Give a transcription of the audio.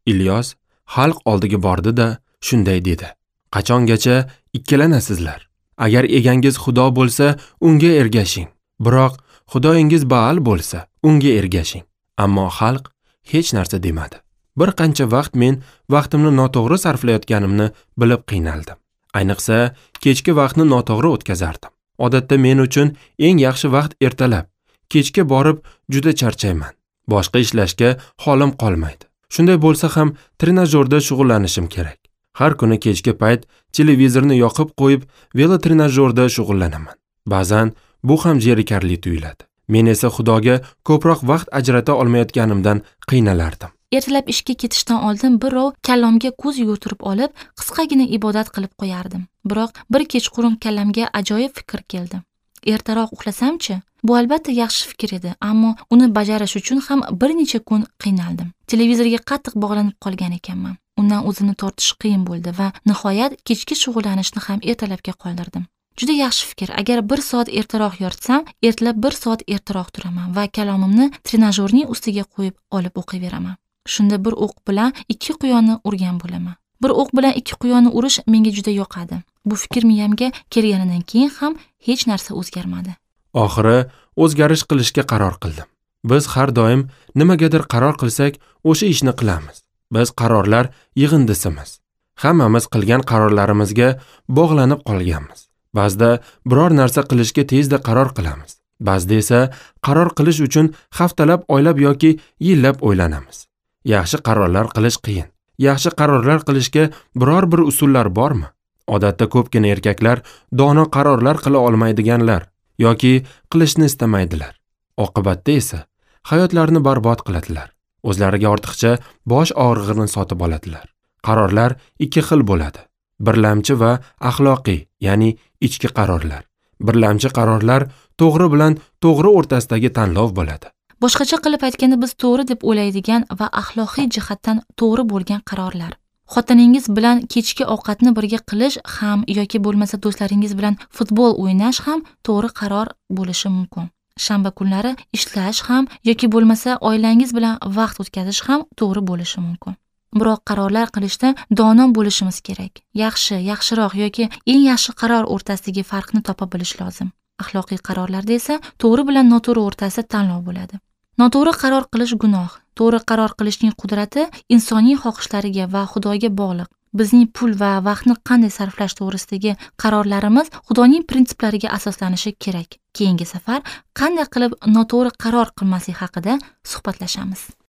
Ilyos xalq oldiga bordi-da, shunday dedi: "Qachongacha ikkilanasizlar? Agar egangiz Xudo bo'lsa, unga ergashing. Biroq xudoyingiz Baal bo'lsa, unga ergashing." Ammo xalq hech narsa demadi. Bir qancha vaqt men vaqtimni noto'g'ri sarflayotganimni bilib qiynaldim. Ayniqsa, kechki vaqtni noto'g'ri o'tkazardim. Odatda men uchun eng yaxshi vaqt ertalab. Kechga borib juda charchayman. Boshqa ishlashga holim qolmaydi. Shunday bo'lsa ham trenajyorda shug'ullanishim kerak. Har kuni kechki payt televizorni yoqib qo'yib, velotrenajyorda shug'ullanaman. Ba'zan bu ham zerikarli tuyuladi. Men esa Xudoga ko'proq vaqt ajrata olmayotganimdan qiynalardim. Ertalab ishga ketishdan oldin birov kallamga ko'z yugurtirib olib, qisqagina ibodat qilib qo'yardim. Biroq bir kechqurun kallamga ajoyib fikr keldi. Ertaroq uxlasamchi? Bu albatta yaxshi fikr edi, ammo uni bajarish uchun ham bir necha kun qiynaldim. Televizorga qattiq bog'lanib qolgan ekanman. Undan o'zimni tortish qiyin bo'ldi va nihoyat kechki shug'ullanishni ham ertalabga qoldirdim. Juda yaxshi fikr. Agar 1 soat ertaroq yotsam, ertalab 1 soat ertaroq turaman va kalomimni trenajyorning ustiga qo'yib olib o'qiyveraman. Shunda bir o'q bilan 2 quyonni urgan bo'laman. Bir o'q bilan 2 quyonni urish menga juda yoqadi. Bu fikr miyamga kelganidan keyin ham hech narsa o'zgarmadi. Oxiri o'zgarish qilishga qaror qildim. Biz har doim nimagadir qaror qilsak, o'sha ishni qilamiz. Biz qarorlar yig'indisimiz. Hammamiz qilgan qarorlarimizga bog'lanib qolganmiz. Ba'zida biror narsa qilishga tezda qaror qilamiz. Ba'zida esa qaror qilish uchun haftalab, oylab yoki yillab o'ylanamiz. Yaxshi qarorlar qilish qiyin. Yaxshi qarorlar qilishga biror bir usullar bormi? Odatda ko'pgina erkaklar dono qarorlar qila olmaydiganlar yoki qilishni istamaydilar. Oqibatda esa hayotlarini barbod qiladilar. O'zlariga ortiqcha bosh og'rig'ini sotib oladilar. Qarorlar 2 xil bo'ladi. Birlamchi va axloqiy, ya'ni ichki qarorlar. Birlamchi qarorlar to'g'ri bilan to'g'ri o'rtasidagi tanlov bo'ladi. Boshqacha qilib aytganda, biz to'g'ri deb o'ylaydigan va axloqiy jihatdan to'g'ri bo'lgan qarorlar. Xotiningiz bilan kechki ovqatni birga qilish ham yoki bo'lmasa do'stlaringiz bilan futbol o'ynash ham to'g'ri qaror bo'lishi mumkin. Shanba kunlari ishlash ham yoki bo'lmasa oilangiz bilan vaqt o'tkazish ham to'g'ri bo'lishi mumkin. Biroq qarorlar qilishda dono bo'lishimiz kerak. Yaxshi, yaxshiroq yoki eng yaxshi qaror o'rtasidagi farqni topa bilish lozim. Axloqiy qarorlarda esa to'g'ri bilan noto'g'ri o'rtasida tanlov bo'ladi. Noto'g'ri qaror qilish gunoh. To'g'ri qaror qilishning qudrati insoniy xohishlariga va Xudoga bog'liq. Bizning pul va vaqtni qanday sarflash to'g'risidagi qarorlarimiz Xudoning prinsiplariga asoslanishi kerak. Keyingi safar qanday qilib noto'g'ri qaror qilmaslik haqida suhbatlashamiz.